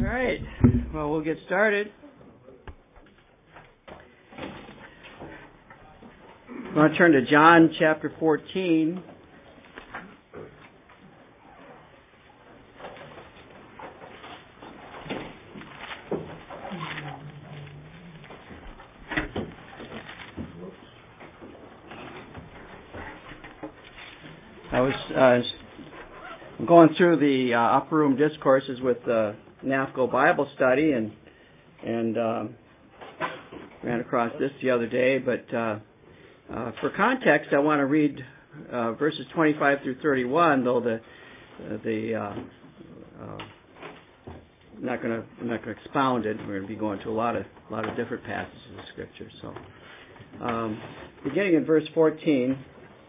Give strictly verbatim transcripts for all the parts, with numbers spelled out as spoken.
right. Well, we'll get started. I want to turn to John chapter fourteen. I was uh, going through the uh, upper room discourses with the N A F C O Bible study, and and uh, ran across this the other day. But uh, uh, for context, I want to read uh, verses twenty-five through thirty-one. Though the uh, the uh, uh, I'm not going to I'm not going to expound it. We're going to be going to a lot of a lot of different passages of Scripture. So, um, beginning in verse fourteen.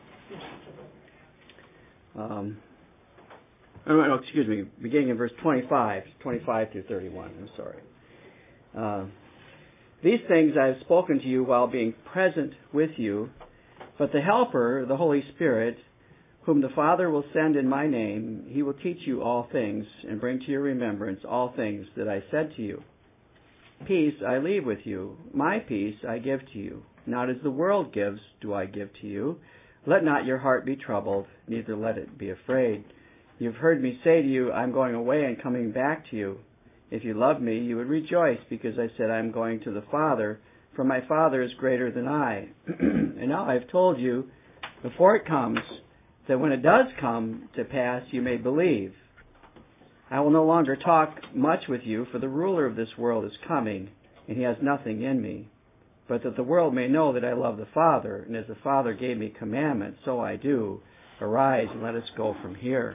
Um, oh, no, excuse me, beginning in verse twenty-five, twenty-five through thirty-one, I'm sorry. Uh, These things I have spoken to you while being present with you, but the Helper, the Holy Spirit, whom the Father will send in my name, he will teach you all things and bring to your remembrance all things that I said to you. Peace I leave with you, my peace I give to you. Not as the world gives do I give to you. Let not your heart be troubled, neither let it be afraid. You've heard me say to you, I'm going away and coming back to you. If you love me, you would rejoice, because I said I'm going to the Father, for my Father is greater than I. And now I've told you, before it comes, that when it does come to pass, you may believe. I will no longer talk much with you, for the ruler of this world is coming, and he has nothing in me. But that the world may know that I love the Father, and as the Father gave me commandments, so I do. Arise and let us go from here.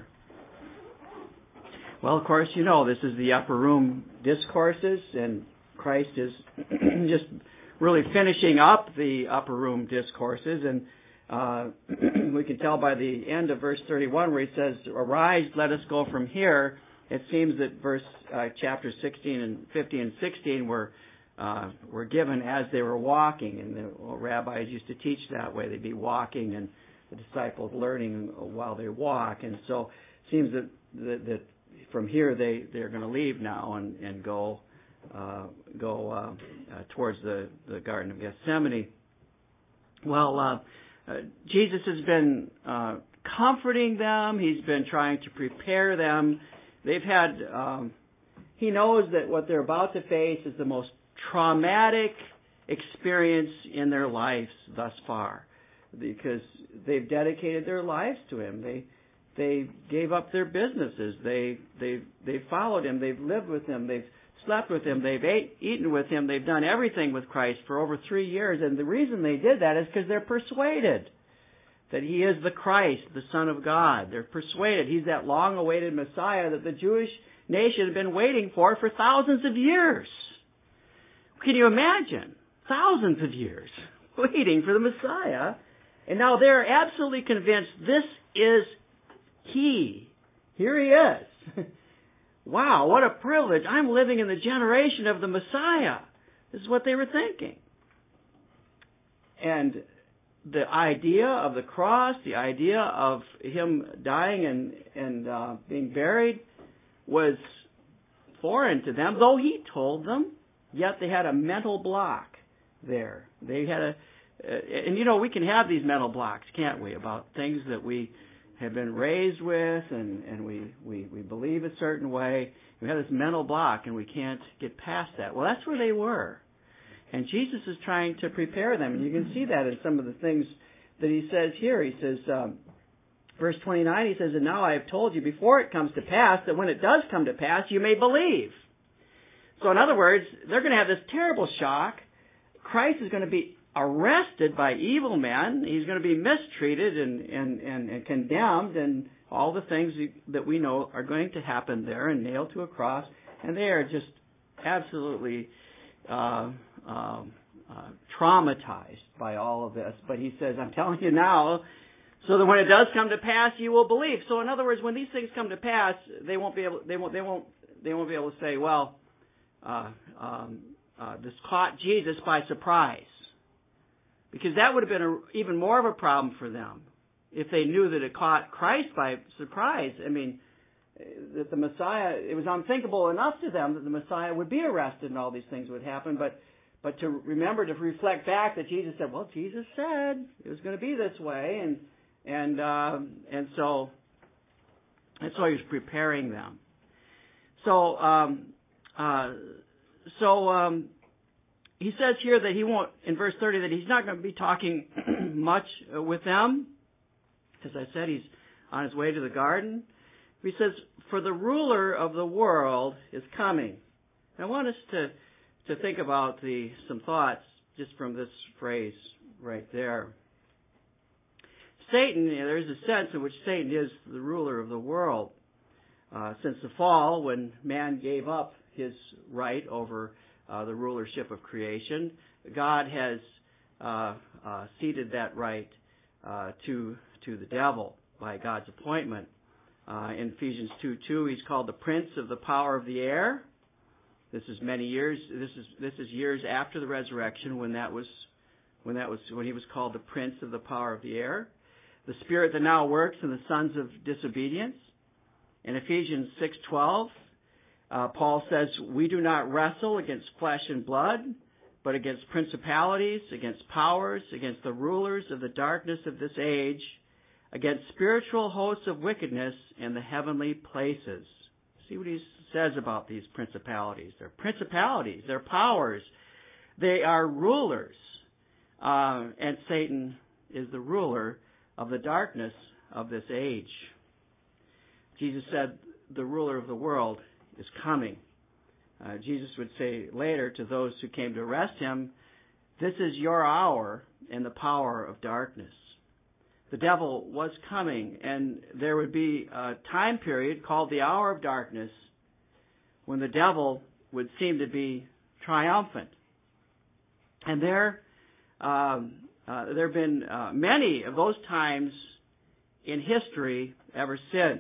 Well, of course, you know, this is the upper room discourses, and Christ is just really finishing up the upper room discourses. And uh, we can tell by the end of verse thirty-one where he says, arise, let us go from here. It seems that verse uh, chapter sixteen and fifteen and sixteen were Uh, were given as they were walking, and the well, rabbis used to teach that way. They'd be walking, and the disciples learning while they walk. And so it seems that, that, that from here they, they're going to leave now and, and go uh, go uh, uh, towards the, the Garden of Gethsemane. Well, uh, uh, Jesus has been uh, comforting them. He's been trying to prepare them. They've had, um, he knows that what they're about to face is the most traumatic experience in their lives thus far, because they've dedicated their lives to him. They they gave up their businesses. They they they followed him. They've lived with him. They've slept with him. They've ate, eaten with him. They've done everything with Christ for over three years. And the reason they did that is because they're persuaded that he is the Christ, the Son of God. They're persuaded he's that long-awaited Messiah that the Jewish nation had been waiting for for thousands of years. Can you imagine? Thousands of years waiting for the Messiah. And now they're absolutely convinced this is he. Here he is. Wow, what a privilege. I'm living in the generation of the Messiah. This is what they were thinking. And the idea of the cross, the idea of him dying and, and uh, being buried was foreign to them, though he told them. Yet they had a mental block there. They had a, uh, and you know, we can have these mental blocks, can't we, about things that we have been raised with, and, and we, we, we believe a certain way. We have this mental block, and we can't get past that. Well, that's where they were. And Jesus is trying to prepare them. And you can see that in some of the things that he says here. He says, um, verse twenty-nine, he says, and now I have told you before it comes to pass, that when it does come to pass, you may believe. So in other words, they're going to have this terrible shock. Christ is going to be arrested by evil men. He's going to be mistreated and, and, and, and condemned, and all the things that we know are going to happen there, and nailed to a cross. And they are just absolutely uh, uh, uh, traumatized by all of this. But he says, I'm telling you now, so that when it does come to pass, you will believe. So in other words, when these things come to pass, they won't be able. They won't. They won't. They won't be able to say, well, Uh, um, uh, this caught Jesus by surprise. Because that would have been a, even more of a problem for them if they knew that it caught Christ by surprise. I mean, that the Messiah, it was unthinkable enough to them that the Messiah would be arrested and all these things would happen, but but to remember, to reflect back that Jesus said, well, Jesus said it was going to be this way, and and uh, and so and so he was preparing them. So um, uh, so um, he says here that he won't, in verse thirty, that he's not going to be talking much with them. As I said, he's on his way to the garden. He says, for the ruler of the world is coming. And I want us to, to think about the some thoughts just from this phrase right there. Satan, there's a sense in which Satan is the ruler of the world. Uh, since the fall, when man gave up his right over uh, the rulership of creation, God has uh, uh, ceded that right uh, to to the devil by God's appointment. Uh, in Ephesians two two, he's called the prince of the power of the air. This is many years. This is this is years after the resurrection, when that was when that was when he was called the prince of the power of the air. The spirit that now works in the sons of disobedience. In Ephesians six twelve, uh, Paul says, "We do not wrestle against flesh and blood, but against principalities, against powers, against the rulers of the darkness of this age, against spiritual hosts of wickedness in the heavenly places." See what he says about these principalities. They're principalities. They're powers. They are rulers. Uh, and Satan is the ruler of the darkness of this age. Jesus said the ruler of the world is coming. Uh, Jesus would say later to those who came to arrest him, "This is your hour and the power of darkness." The devil was coming, and there would be a time period called the hour of darkness when the devil would seem to be triumphant. And there, um, uh, there have been uh, many of those times in history ever since.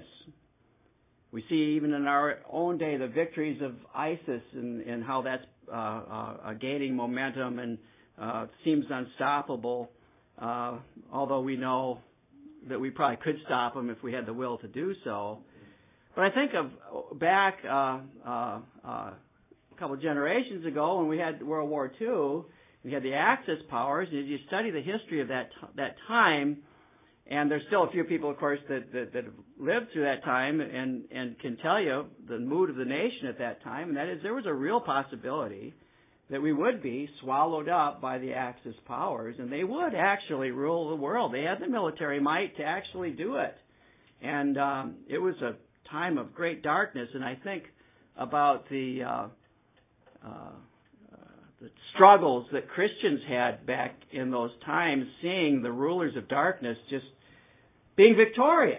We see even in our own day the victories of ISIS and, and how that's uh, uh, gaining momentum and uh, seems unstoppable. Uh, although we know that we probably could stop them if we had the will to do so. But I think of back uh, uh, uh, a couple of generations ago when we had World War Two, we had the Axis powers, and you study the history of that t- that time, and there's still a few people, of course, that, that, that have lived through that time and, and can tell you the mood of the nation at that time, and that is there was a real possibility that we would be swallowed up by the Axis powers, and they would actually rule the world. They had the military might to actually do it. And um, it was a time of great darkness, and I think about the, uh, uh, uh, the struggles that Christians had back in those times, seeing the rulers of darkness just being victorious.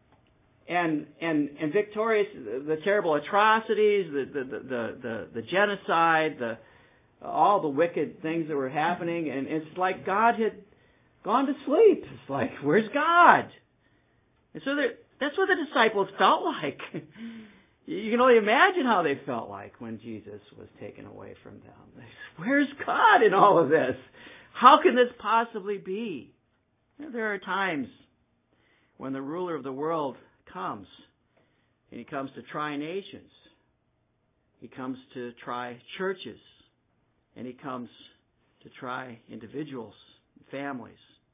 And, and, and victorious, the terrible atrocities, the, the, the, the, the, the genocide, the all the wicked things that were happening, and it's like God had gone to sleep. It's like, where's God? And so that's what the disciples felt like. You can only imagine how they felt like when Jesus was taken away from them. Where's God in all of this? How can this possibly be? You know, there are times when the ruler of the world comes, and he comes to try nations. He comes to try churches. And he comes to try individuals, families.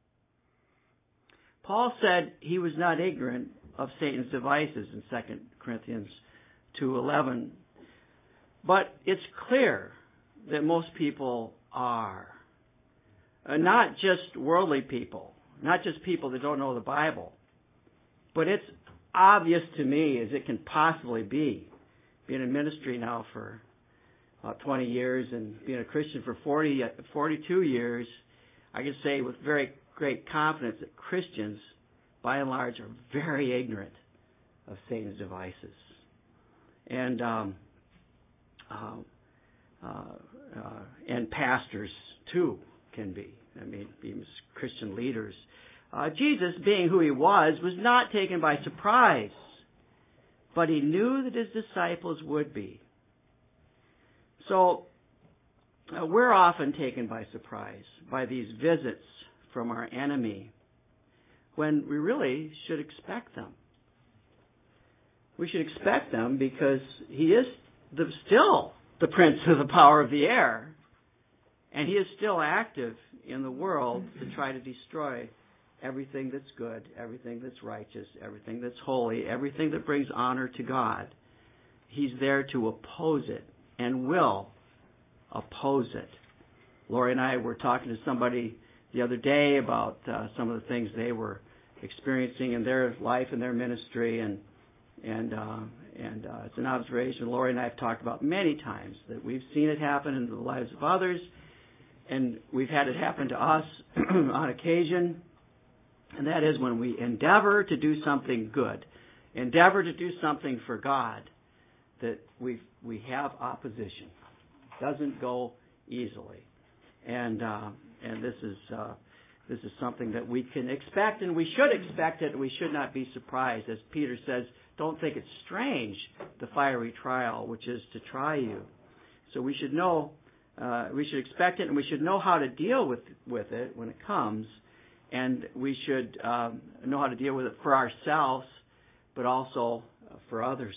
Paul said he was not ignorant of Satan's devices in Second Corinthians two eleven. But it's clear that most people are. Uh, not just worldly people, not just people that don't know the Bible. But it's obvious to me as it can possibly be, being in ministry now for about twenty years and being a Christian for forty, forty-two years, I can say with very great confidence that Christians, by and large, are very ignorant of Satan's devices. And um, uh, uh, uh, and pastors, too, can be. I mean, even Christian leaders. Uh, Jesus, being who he was, was not taken by surprise, but he knew that his disciples would be. So uh, we're often taken by surprise by these visits from our enemy when we really should expect them. We should expect them because he is the, still the prince of the power of the air. And he is still active in the world to try to destroy everything that's good, everything that's righteous, everything that's holy, everything that brings honor to God. He's there to oppose it and will oppose it. Lori and I were talking to somebody the other day about uh, some of the things they were experiencing in their life and their ministry, and and uh, and uh, it's an observation Lori and I have talked about many times, that we've seen it happen in the lives of others, and we've had it happen to us on occasion, and that is when we endeavor to do something good, endeavor to do something for God, that we we have opposition. It doesn't go easily, and uh, and this is uh, this is something that we can expect, and we should expect it. And we should not be surprised, as Peter says. Don't think it's strange, the fiery trial, which is to try you. So we should know, uh, we should expect it, and we should know how to deal with with it when it comes, and we should um, know how to deal with it for ourselves, but also for others.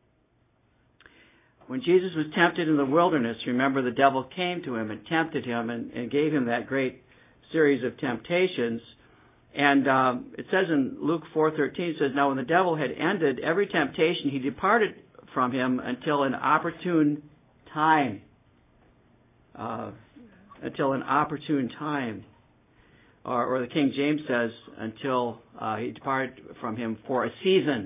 When Jesus was tempted in the wilderness, remember, the devil came to him and tempted him and, and gave him that great series of temptations. And um, it says in Luke four thirteen, it says, "Now when the devil had ended every temptation, he departed from him until an opportune time." Uh, until an opportune time. Or, or the King James says, until uh, he departed from him for a season.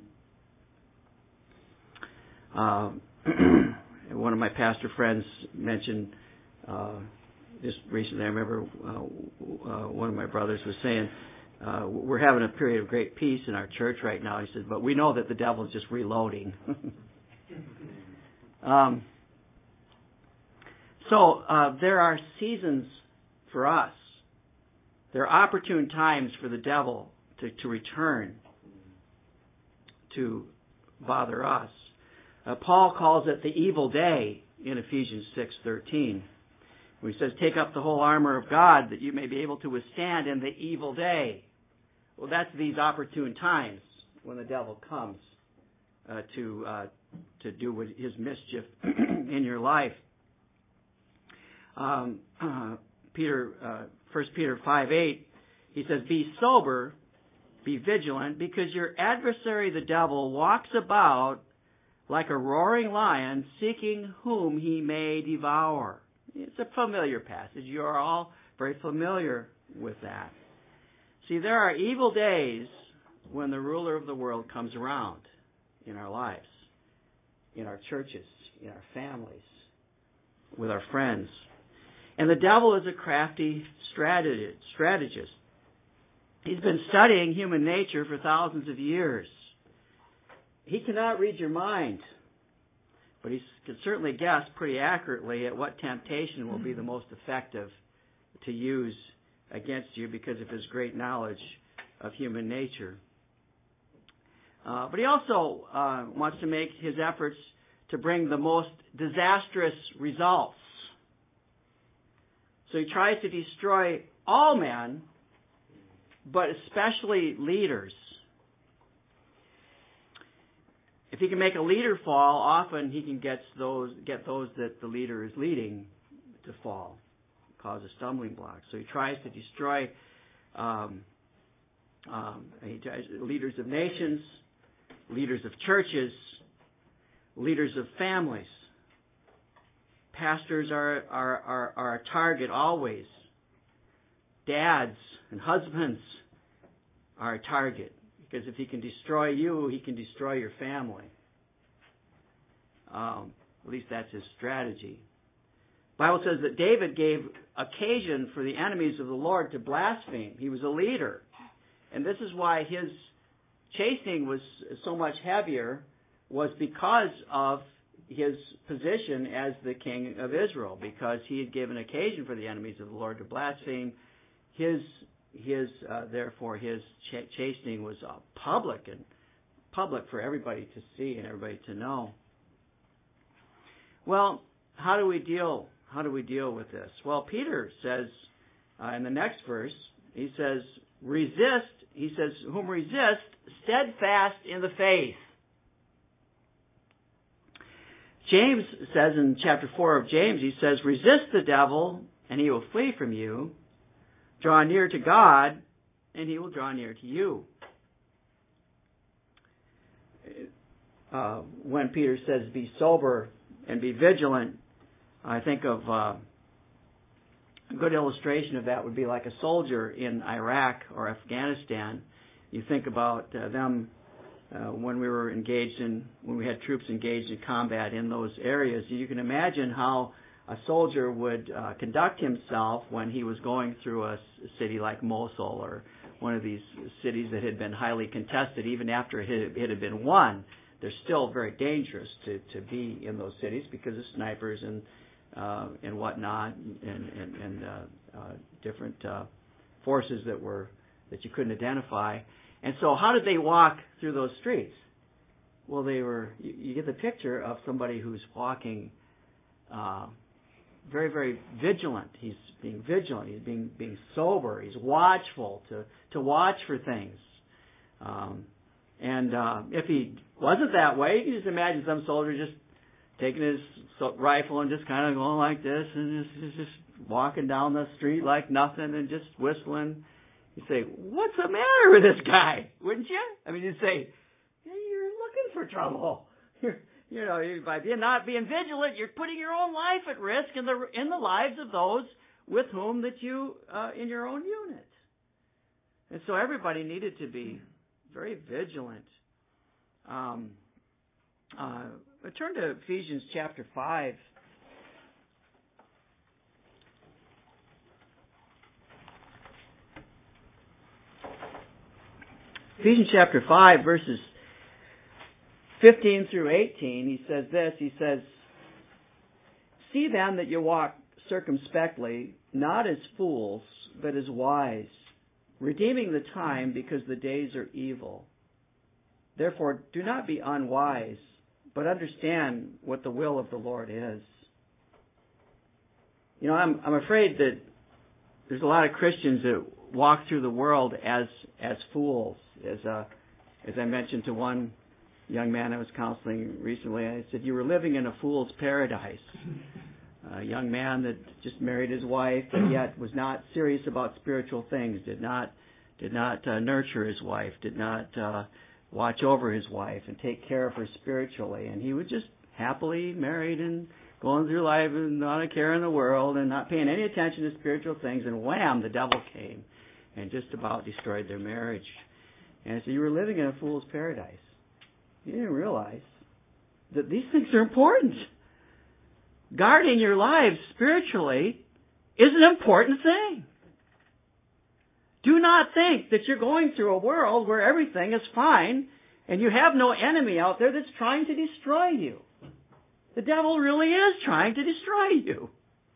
Uh, one of my pastor friends mentioned uh, just recently, I remember uh, uh, one of my brothers was saying, uh, we're having a period of great peace in our church right now. He said, but we know that the devil's just reloading. um, so uh, there are seasons for us. There are opportune times for the devil to, to return to bother us. Uh, Paul calls it the evil day in Ephesians six thirteen. Where he says, take up the whole armor of God that you may be able to withstand in the evil day. Well, that's these opportune times when the devil comes uh, to uh, to do his mischief in your life. Um, uh, Peter, uh, First Peter five eight, he says, be sober, be vigilant, because your adversary the devil walks about like a roaring lion, seeking whom he may devour. It's a familiar passage. You are all very familiar with that. See, there are evil days when the ruler of the world comes around in our lives, in our churches, in our families, with our friends. And the devil is a crafty strategist. He's been studying human nature for thousands of years. He cannot read your mind, but he can certainly guess pretty accurately at what temptation will be the most effective to use against you because of his great knowledge of human nature. Uh, but he also uh, wants to make his efforts to bring the most disastrous results. So he tries to destroy all men, but especially leaders. If he can make a leader fall, often he can get those get those that the leader is leading to fall, cause a stumbling block. So he tries to destroy um, um, he tries, leaders of nations, leaders of churches, leaders of families. Pastors are are, are, are a target always. Dads and husbands are a target. Because if he can destroy you, he can destroy your family. Um, at least that's his strategy. The Bible says that David gave occasion for the enemies of the Lord to blaspheme. He was a leader. And this is why his chastening was so much heavier, was because of his position as the king of Israel. Because he had given occasion for the enemies of the Lord to blaspheme, his His, uh, therefore, his ch- chastening was uh, public and public for everybody to see and everybody to know. Well, how do we deal? How do we deal with this? Well, Peter says uh, in the next verse, he says, "Resist." He says, "Whom resist, steadfast in the faith." James says in chapter four of James, he says, resist the devil and he will flee from you. Draw near to God and he will draw near to you. Uh, when Peter says be sober and be vigilant, I think of uh, a good illustration of that would be like a soldier in Iraq or Afghanistan. You think about uh, them uh, when we were engaged in, when we had troops engaged in combat in those areas. You can imagine how a soldier would uh, conduct himself when he was going through a city like Mosul or one of these cities that had been highly contested. Even after it had, it had been won, they're still very dangerous to, to be in those cities because of snipers and uh, and whatnot, and and, and uh, uh, different uh, forces that were that you couldn't identify. And so, how did they walk through those streets? Well, they were. You, you get the picture of somebody who's walking uh, very, very vigilant. He's being vigilant. He's being being sober. He's watchful to to watch for things. Um, and uh, if he wasn't that way, you can just imagine some soldier just taking his rifle and just kind of going like this and just, just walking down the street like nothing and just whistling. You say, what's the matter with this guy? Wouldn't you? I mean, you'd say, yeah, you're looking for trouble. You're, you know, by being not being vigilant, you're putting your own life at risk in the in the lives of those with whom that you uh, in your own unit. And so everybody needed to be very vigilant. Um, uh, turn to Ephesians chapter five. Ephesians chapter five, verses fifteen through eighteen, he says this, he says, see then that you walk circumspectly, not as fools, but as wise, redeeming the time because the days are evil. Therefore, do not be unwise, but understand what the will of the Lord is. You know, I'm I'm afraid that there's a lot of Christians that walk through the world as as fools. As uh, as I mentioned to one young man I was counseling recently, I said, you were living in a fool's paradise. A young man that just married his wife and yet was not serious about spiritual things, did not did not uh, nurture his wife, did not uh, watch over his wife and take care of her spiritually. And he was just happily married and going through life and not a care in the world and not paying any attention to spiritual things. And wham, the devil came and just about destroyed their marriage. And so you were living in a fool's paradise. You didn't realize that these things are important. Guarding your lives spiritually is an important thing. Do not think that you're going through a world where everything is fine and you have no enemy out there that's trying to destroy you. The devil really is trying to destroy you.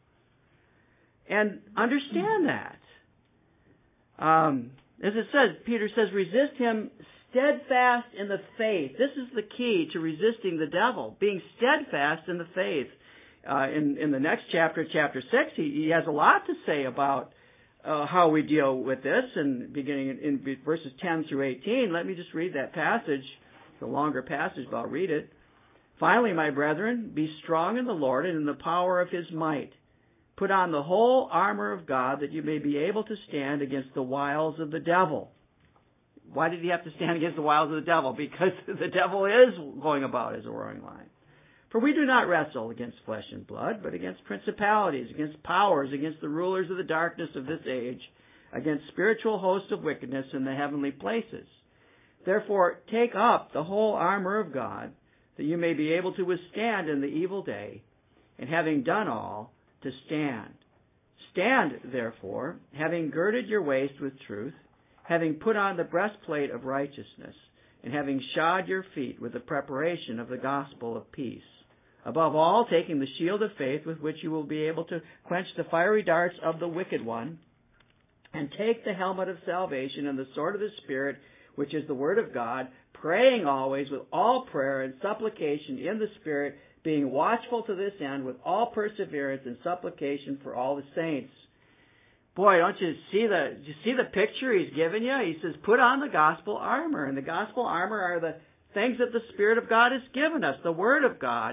And understand that. Um, as it says, Peter says, resist him steadfast in the faith. This is the key to resisting the devil, being steadfast in the faith. Uh, in, in the next chapter, chapter six, he, he has a lot to say about uh, how we deal with this. And beginning in, in verses ten through eighteen, let me just read that passage. It's a longer passage, but I'll read it. Finally, my brethren, be strong in the Lord and in the power of his might. Put on the whole armor of God that you may be able to stand against the wiles of the devil. Why did he have to stand against the wiles of the devil? Because the devil is going about as a roaring lion. For we do not wrestle against flesh and blood, but against principalities, against powers, against the rulers of the darkness of this age, against spiritual hosts of wickedness in the heavenly places. Therefore, take up the whole armor of God, that you may be able to withstand in the evil day, and having done all, to stand. Stand, therefore, having girded your waist with truth, having put on the breastplate of righteousness, and having shod your feet with the preparation of the gospel of peace. Above all, taking the shield of faith with which you will be able to quench the fiery darts of the wicked one, and take the helmet of salvation and the sword of the Spirit, which is the word of God, praying always with all prayer and supplication in the Spirit, being watchful to this end with all perseverance and supplication for all the saints. Boy, don't you see the you see the picture he's given you? He says, put on the gospel armor. And the gospel armor are the things that the Spirit of God has given us, the Word of God,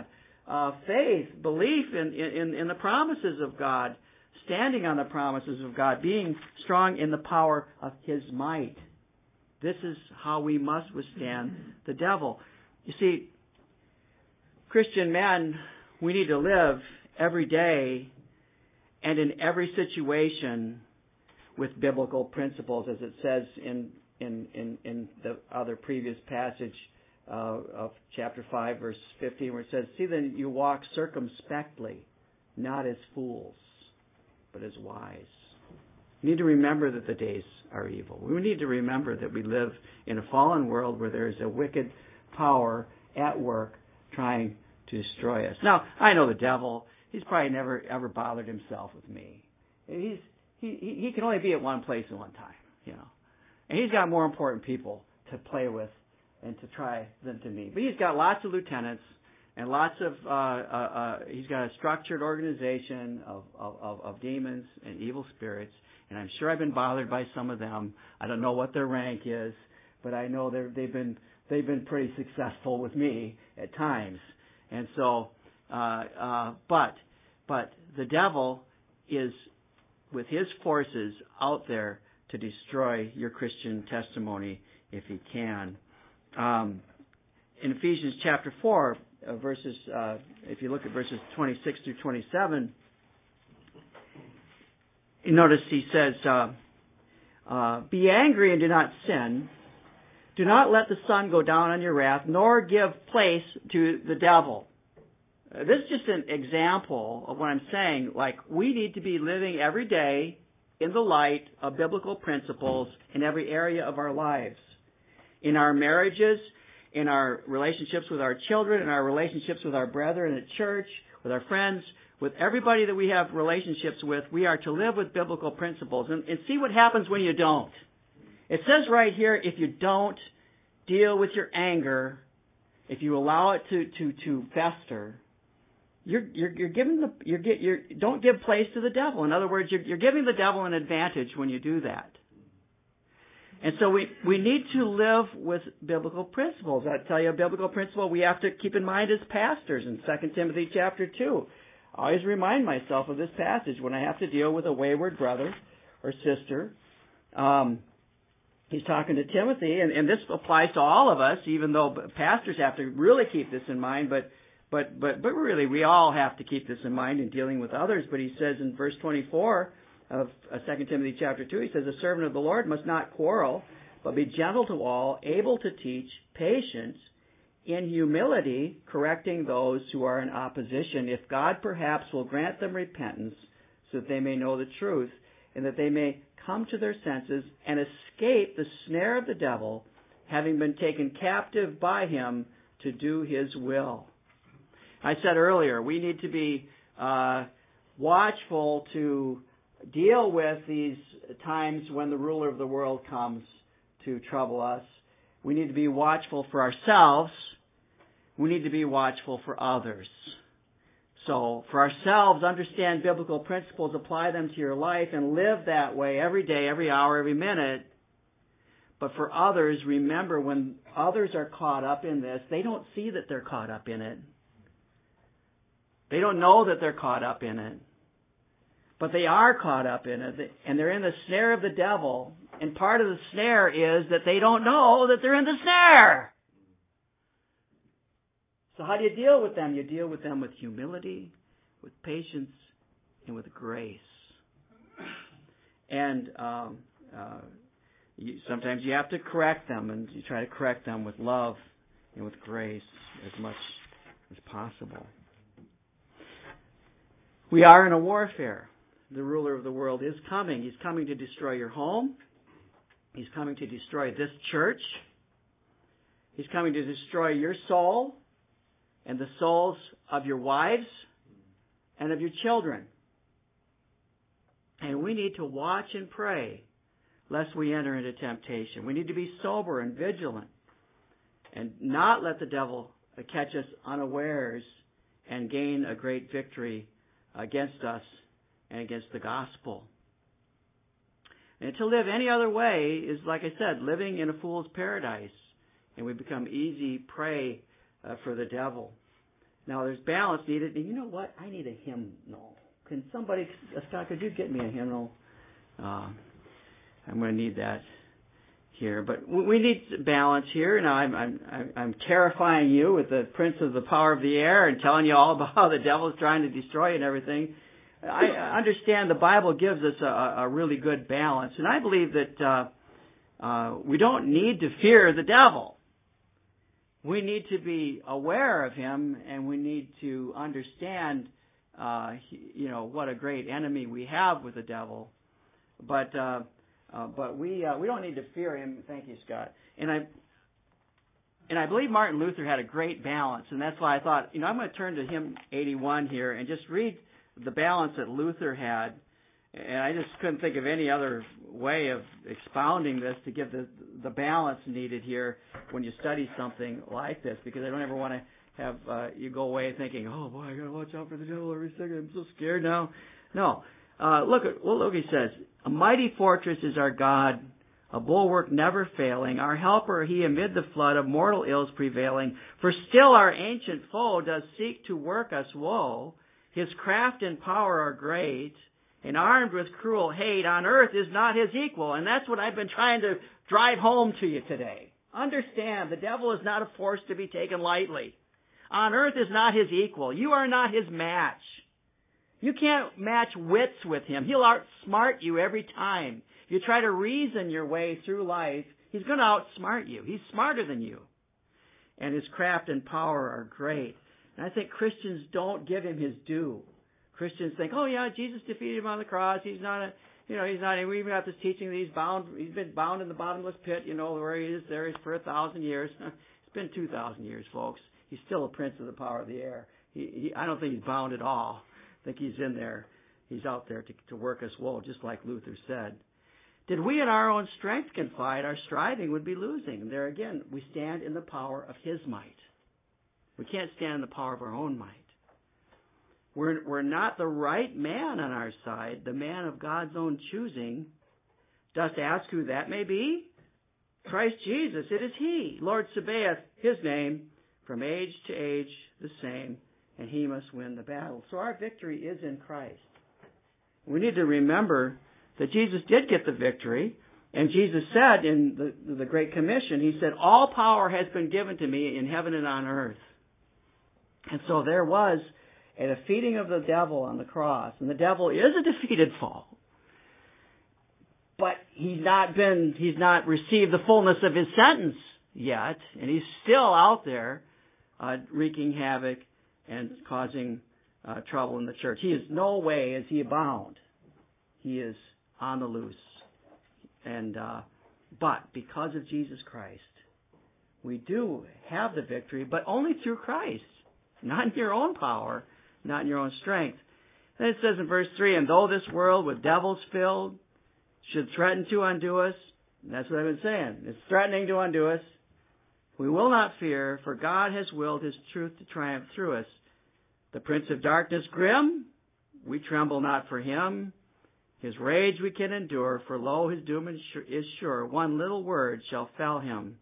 uh, faith, belief in, in, in the promises of God, standing on the promises of God, being strong in the power of His might. This is how we must withstand the devil. You see, Christian men, we need to live every day and in every situation with biblical principles, as it says in in, in, in the other previous passage uh, of chapter five, verse fifteen, where it says, "See then you walk circumspectly, not as fools, but as wise." We need to remember that the days are evil. We need to remember that we live in a fallen world where there is a wicked power at work trying to destroy us. Now, I know the devil. He's probably never ever bothered himself with me. He's he he can only be at one place at one time, you know. And he's got more important people to play with and to try than to me. But he's got lots of lieutenants and lots of, uh, uh, uh, he's got a structured organization of, of, of, of demons and evil spirits. And I'm sure I've been bothered by some of them. I don't know what their rank is, but I know they're, they've been, they've been pretty successful with me at times. And so, uh, uh, but, but the devil is with his forces out there to destroy your Christian testimony if he can. Um, in Ephesians chapter four, uh, verses, uh, if you look at verses twenty-six through twenty-seven, you notice he says, uh, uh, "Be angry and do not sin. Do not let the sun go down on your wrath, nor give place to the devil." Uh, this is just an example of what I'm saying. Like, we need to be living every day in the light of biblical principles in every area of our lives. In our marriages, in our relationships with our children, in our relationships with our brethren at church, with our friends, with everybody that we have relationships with, we are to live with biblical principles. And, and see what happens when you don't. It says right here, if you don't deal with your anger, if you allow it to, to, to fester, You're, you're, you're giving the, you're, you're, don't give place to the devil. In other words, you're, you're giving the devil an advantage when you do that. And so we, we need to live with biblical principles. I tell you a biblical principle we have to keep in mind as pastors in Second Timothy chapter two. I always remind myself of this passage when I have to deal with a wayward brother or sister. Um, he's talking to Timothy, and, and this applies to all of us, even though pastors have to really keep this in mind, but But, but, but really, we all have to keep this in mind in dealing with others. But he says in verse twenty-four of Second Timothy chapter two, he says, "A servant of the Lord must not quarrel, but be gentle to all, able to teach, patient, in humility, correcting those who are in opposition, if God perhaps will grant them repentance, so that they may know the truth, and that they may come to their senses and escape the snare of the devil, having been taken captive by him to do his will." I said earlier, we need to be uh, watchful to deal with these times when the ruler of the world comes to trouble us. We need to be watchful for ourselves. We need to be watchful for others. So, for ourselves, understand biblical principles, apply them to your life, and live that way every day, every hour, every minute. But for others, remember, when others are caught up in this, they don't see that they're caught up in it. They don't know that they're caught up in it. But they are caught up in it, and they're in the snare of the devil. And part of the snare is that they don't know that they're in the snare. So how do you deal with them? You deal with them with humility, with patience, and with grace. And um, uh, you, sometimes you have to correct them, and you try to correct them with love and with grace as much as possible. We are in a warfare. The ruler of the world is coming. He's coming to destroy your home. He's coming to destroy this church. He's coming to destroy your soul and the souls of your wives and of your children. And we need to watch and pray lest we enter into temptation. We need to be sober and vigilant and not let the devil catch us unawares and gain a great victory against us and against the gospel. And to live any other way is, like I said, living in a fool's paradise. And we become easy prey uh, for the devil. Now, there's balance needed. And you know what? I need a hymnal. Can somebody, Scott, could you get me a hymnal? Uh, I'm going to need that here. But we need balance here. Now, I'm, I'm, I'm terrifying you with the prince of the power of the air and telling you all about how the devil is trying to destroy you and everything. I understand the Bible gives us a, a really good balance. And I believe that uh, uh, we don't need to fear the devil. We need to be aware of him, and we need to understand, uh, he, you know, what a great enemy we have with the devil. But uh, uh, but we uh, we don't need to fear him. Thank you, Scott. And I and I believe Martin Luther had a great balance, and that's why I thought, you know, I'm going to turn to hymn eighty-one here and just read the balance that Luther had. And I just couldn't think of any other way of expounding this to give the the balance needed here when you study something like this, because I don't ever want to have uh, you go away thinking, oh boy, I got to watch out for the devil every second. I'm so scared now. No. Uh, look at well, look. He says, "A mighty fortress is our God, a bulwark never failing. Our helper, he amid the flood of mortal ills prevailing. For still our ancient foe does seek to work us woe. His craft and power are great. And armed with cruel hate, on earth is not his equal." And that's what I've been trying to drive home to you today. Understand, the devil is not a force to be taken lightly. On earth is not his equal. You are not his match. You can't match wits with him. He'll outsmart you every time. If you try to reason your way through life, he's going to outsmart you. He's smarter than you. And his craft and power are great. And I think Christians don't give him his due. Christians think, oh yeah, Jesus defeated him on the cross. He's not a, you know, he's not. We even got this teaching that he's bound. He's been bound in the bottomless pit. You know where he is. There is for a thousand years. It's been two thousand years, folks. He's still a prince of the power of the air. He, he, I don't think he's bound at all. I think he's in there. He's out there to, to work us woe, just like Luther said. Did we in our own strength confide, our striving would be losing. And there again, we stand in the power of his might. We can't stand in the power of our own might. We're, we're not the right man on our side, the man of God's own choosing. Dost ask who that may be? Christ Jesus, it is he. Lord Sabaoth, his name, from age to age the same, and he must win the battle. So our victory is in Christ. We need to remember that Jesus did get the victory, and Jesus said in the, the Great Commission, he said, all power has been given to me in heaven and on earth. And so there was a defeating of the devil on the cross. And the devil is a defeated foe. But he's not been, he's not received the fullness of his sentence yet. And he's still out there uh, wreaking havoc and causing uh, trouble in the church. He is no way is he bound. He is on the loose. And uh, but because of Jesus Christ, we do have the victory, but only through Christ. Not in your own power, not in your own strength. Then it says in verse three, and though this world with devils filled should threaten to undo us, that's what I've been saying, it's threatening to undo us, we will not fear, for God has willed his truth to triumph through us. The prince of darkness grim, we tremble not for him. His rage we can endure, for lo, his doom is sure. One little word shall fell him.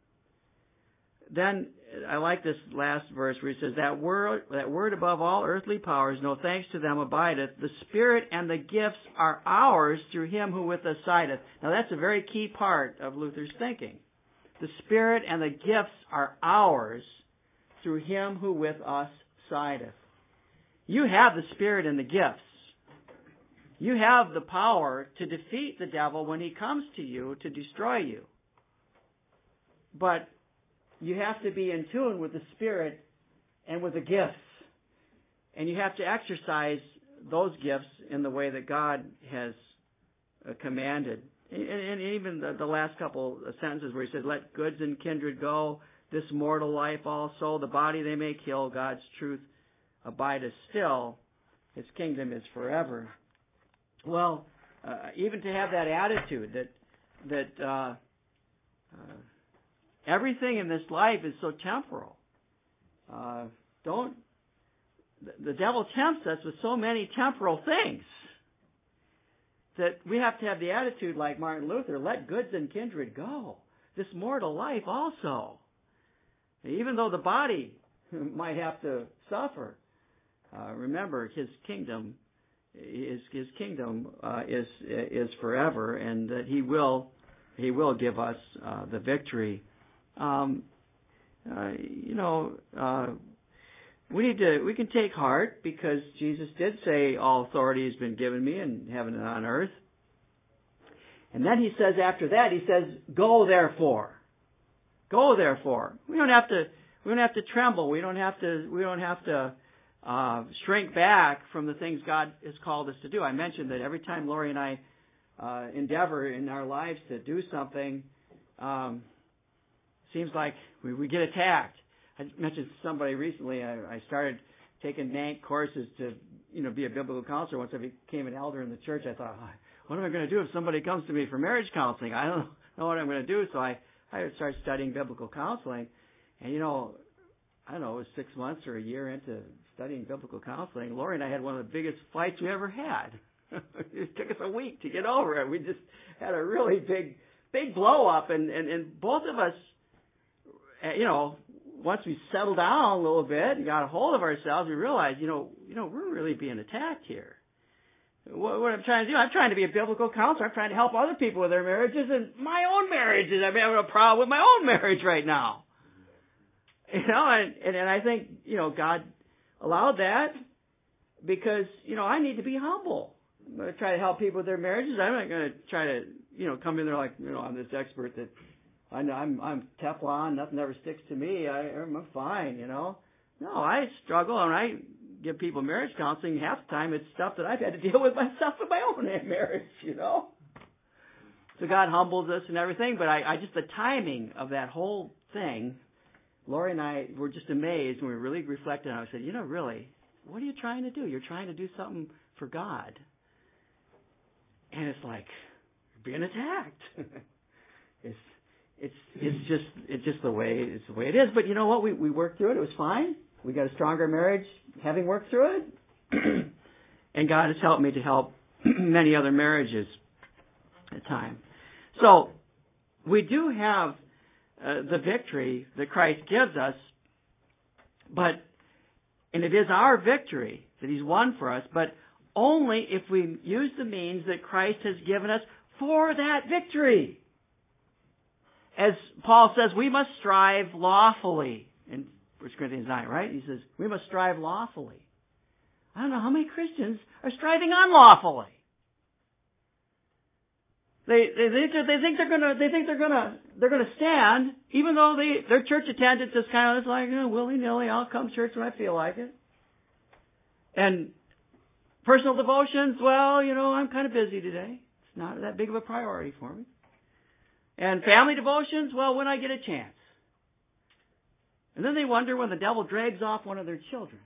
Then I like this last verse where he says, that word, that word above all earthly powers, no thanks to them abideth. The Spirit and the gifts are ours through him who with us sideth. Now that's a very key part of Luther's thinking. The Spirit and the gifts are ours through him who with us sideth. You have the Spirit and the gifts. You have the power to defeat the devil when he comes to you to destroy you. But you have to be in tune with the Spirit and with the gifts. And you have to exercise those gifts in the way that God has uh, commanded. And, and even the, the last couple of sentences where he said, let goods and kindred go, this mortal life also, the body they may kill, God's truth abideth still, his kingdom is forever. Well, uh, even to have that attitude that that uh, uh, everything in this life is so temporal. Uh, don't the, the devil tempts us with so many temporal things that we have to have the attitude like Martin Luther, let goods and kindred go. This mortal life also. Even though the body might have to suffer. Uh, remember, His kingdom is His kingdom uh, is is forever, and that He will He will give us uh, the victory. Um, uh, you know, uh, we need to we can take heart because Jesus did say, "All authority has been given me in heaven and on earth." And then He says after that, He says, "Go therefore, go therefore." We don't have to we don't have to tremble. We don't have to we don't have to. Uh, shrink back from the things God has called us to do. I mentioned that every time Lori and I uh, endeavor in our lives to do something, um, seems like we, we get attacked. I mentioned to somebody recently, I, I started taking N A N C courses to, you know, be a biblical counselor. Once I became an elder in the church, I thought, what am I going to do if somebody comes to me for marriage counseling? I don't know what I'm going to do. So I, I started studying biblical counseling. And, you know, I don't know, it was six months or a year into studying biblical counseling. Lori and I had one of the biggest fights we ever had. It took us a week to get over it. We just had a really big, big blow up, and, and, and both of us, you know, once we settled down a little bit and got a hold of ourselves, we realized, you know, you know, we're really being attacked here. What, what I'm trying to do, I'm trying to be a biblical counselor. I'm trying to help other people with their marriages and my own marriages. I'm having a problem with my own marriage right now. You know, and, and, and I think, you know, God allowed that because, you know, I need to be humble. I'm going to try to help people with their marriages. I'm not going to try to, you know, come in there like, you know, I'm this expert that I know I'm, I'm Teflon, nothing ever sticks to me. I, I'm fine, you know. No, I struggle, and I give people marriage counseling. Half the time it's stuff that I've had to deal with myself in my own marriage, you know. So God humbles us and everything, but I, I just, the timing of that whole thing, Lori and I were just amazed when we really reflected on it. I said, you know, really, what are you trying to do? You're trying to do something for God. And it's like, you're being attacked. it's it's it's just it's just the way it's the way it is. But you know what? We we worked through it. It was fine. We got a stronger marriage having worked through it. And God has helped me to help many other marriages at time. So we do have Uh, the victory that Christ gives us, but, and it is our victory that He's won for us, but only if we use the means that Christ has given us for that victory. As Paul says, we must strive lawfully in First Corinthians nine, right? He says, we must strive lawfully. I don't know how many Christians are striving unlawfully. They they think they think they're gonna they think they're gonna they're gonna stand, even though they their church attendance is kind of it's like, oh, willy nilly, I'll come to church when I feel like it. And personal devotions, well, you know, I'm kind of busy today. It's not that big of a priority for me. And family devotions, well, when I get a chance. And then they wonder when the devil drags off one of their children.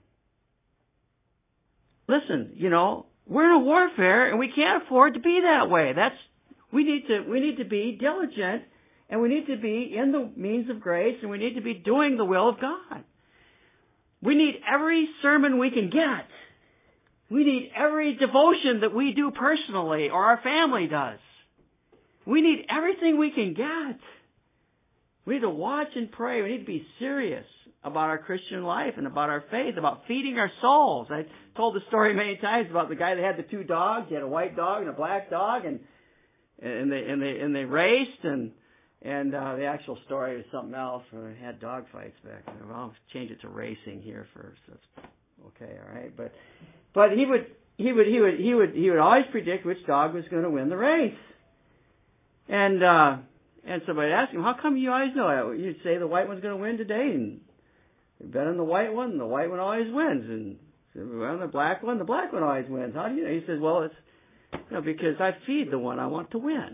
Listen, you know, we're in a warfare, and we can't afford to be that way. That's We need to we need to be diligent, and we need to be in the means of grace, and we need to be doing the will of God. We need every sermon we can get. We need every devotion that we do personally or our family does. We need everything we can get. We need to watch and pray. We need to be serious about our Christian life and about our faith, about feeding our souls. I told the story many times about the guy that had the two dogs. He had a white dog and a black dog, and And they and they and they raced, and and uh, the actual story is something else. Where they had dog fights back there. Well, I'll change it to racing here first. That's okay, all right. But but he would he would he would he would he would always predict which dog was going to win the race. And uh, and somebody asked him, "How come you always know that?" You'd say the white one's going to win today, and you bet on the white one. And the white one always wins, and well, the black one, the black one always wins. How do you know? He says, "Well, it's." You know, because I feed the one I want to win.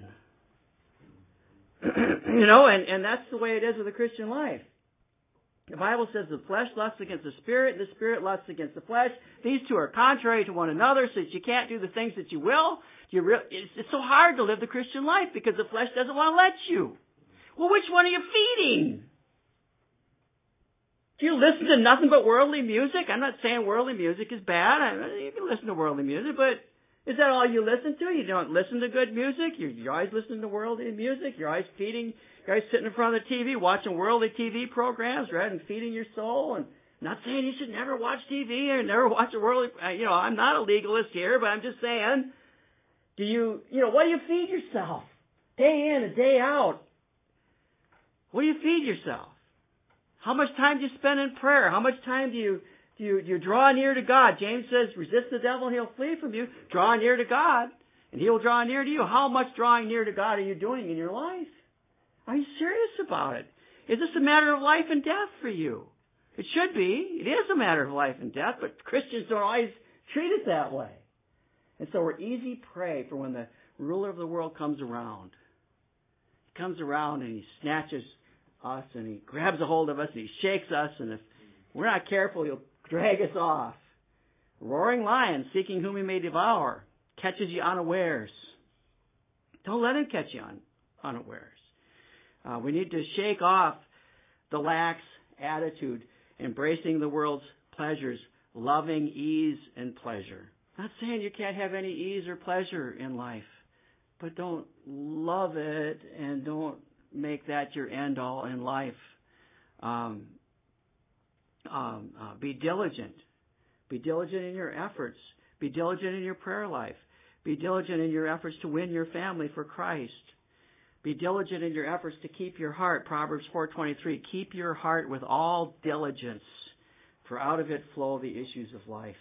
You know, and, and that's the way it is with the Christian life. The Bible says the flesh lusts against the spirit, and the spirit lusts against the flesh. These two are contrary to one another, so that you can't do the things that you will. You re- it's, it's so hard to live the Christian life because the flesh doesn't want to let you. Well, which one are you feeding? Do you listen to nothing but worldly music? I'm not saying worldly music is bad. I, you can listen to worldly music, but is that all you listen to? You don't listen to good music? You're, you're always listening to worldly music? You're always feeding, you're always sitting in front of the T V watching worldly T V programs, right, and feeding your soul? And not saying you should never watch T V or never watch a worldly, you know, I'm not a legalist here, but I'm just saying, do you, you know, what do you feed yourself? Day in and day out. What do you feed yourself? How much time do you spend in prayer? How much time do you, do you, do you draw near to God? James says, resist the devil and he'll flee from you. Draw near to God and he will draw near to you. How much drawing near to God are you doing in your life? Are you serious about it? Is this a matter of life and death for you? It should be. It is a matter of life and death, but Christians don't always treat it that way. And so we're easy prey for when the ruler of the world comes around. He comes around and he snatches us and he grabs a hold of us and he shakes us, and if we're not careful, he'll drag us off. Roaring lion, seeking whom he may devour, catches you unawares. Don't let him catch you un- unawares. Uh, we need to shake off the lax attitude, embracing the world's pleasures, loving ease and pleasure. Not saying you can't have any ease or pleasure in life, but don't love it and don't make that your end all in life. Um, um, uh, be diligent. Be diligent in your efforts. Be diligent in your prayer life. Be diligent in your efforts to win your family for Christ. Be diligent in your efforts to keep your heart. Proverbs four twenty-three. Keep your heart with all diligence, for out of it flow the issues of life.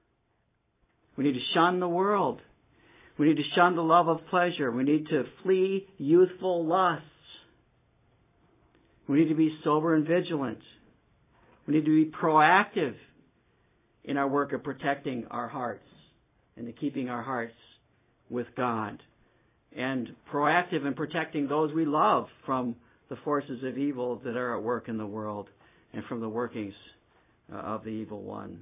We need to shun the world. We need to shun the love of pleasure. We need to flee youthful lusts. We need to be sober and vigilant. We need to be proactive in our work of protecting our hearts and to keeping our hearts with God. And proactive in protecting those we love from the forces of evil that are at work in the world and from the workings uh, of the evil one.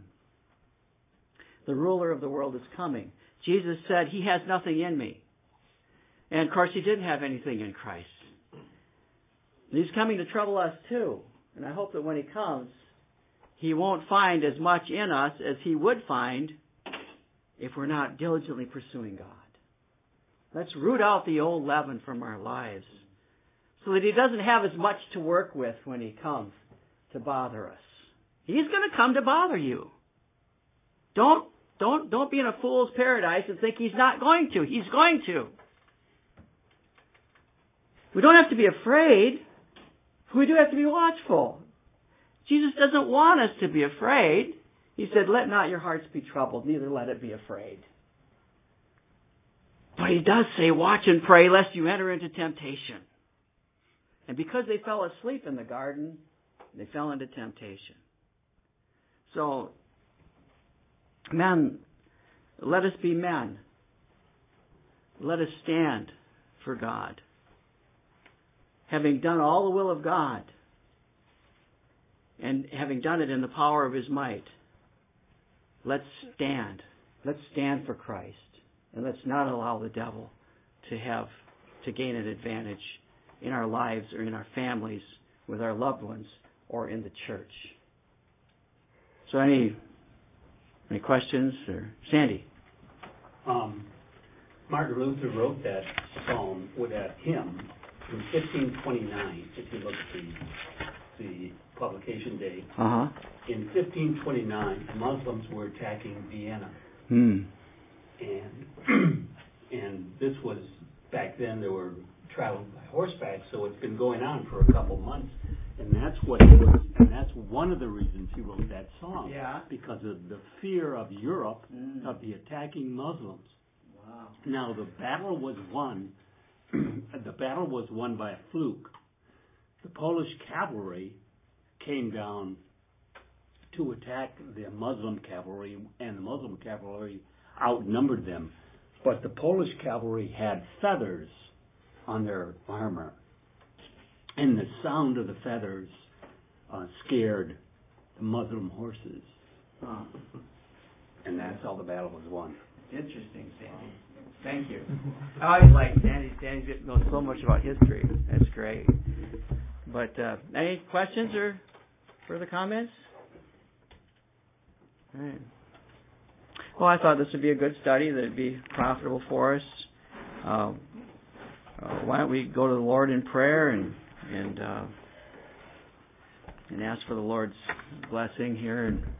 The ruler of the world is coming. Jesus said, he has nothing in me. And of course, he didn't have anything in Christ. And he's coming to trouble us too. And I hope that when he comes, he won't find as much in us as he would find if we're not diligently pursuing God. Let's root out the old leaven from our lives so that he doesn't have as much to work with when he comes to bother us. He's going to come to bother you. Don't, don't, don't be in a fool's paradise and think he's not going to. He's going to. We don't have to be afraid. We do have to be watchful. Jesus doesn't want us to be afraid. He said, let not your hearts be troubled, neither let it be afraid. But he does say, watch and pray lest you enter into temptation. And because they fell asleep in the garden, they fell into temptation. So, men, let us be men. Let us stand for God. Having done all the will of God, and having done it in the power of his might, let's stand. Let's stand for Christ. And let's not allow the devil to have, to gain an advantage in our lives or in our families, with our loved ones, or in the church. So any, any questions? Or Sandy? Um, Martin Luther wrote that psalm, with that hymn, in fifteen twenty-nine, if you look at the, the publication date. Uh-huh. In fifteen twenty-nine, Muslims were attacking Vienna. Hmm. And and this was, back then they were traveling by horseback, so it's been going on for a couple months. And that's what he was, and that's one of the reasons he wrote that song. Yeah. Because of the fear of Europe, mm. of the attacking Muslims. Wow. Now the battle was won, the battle was won by a fluke. The Polish cavalry came down to attack the Muslim cavalry, and the Muslim cavalry outnumbered them. But the Polish cavalry had feathers on their armor. And the sound of the feathers uh, scared the Muslim horses. Oh. And that's how the battle was won. Interesting, Sandy. Thank you. I always like Sandy. Sandy knows so much about history. That's great. But uh, any questions or further comments? All right. Well, I thought this would be a good study that would be profitable for us. Uh, uh, why don't we go to the Lord in prayer and and uh, and ask for the Lord's blessing here. And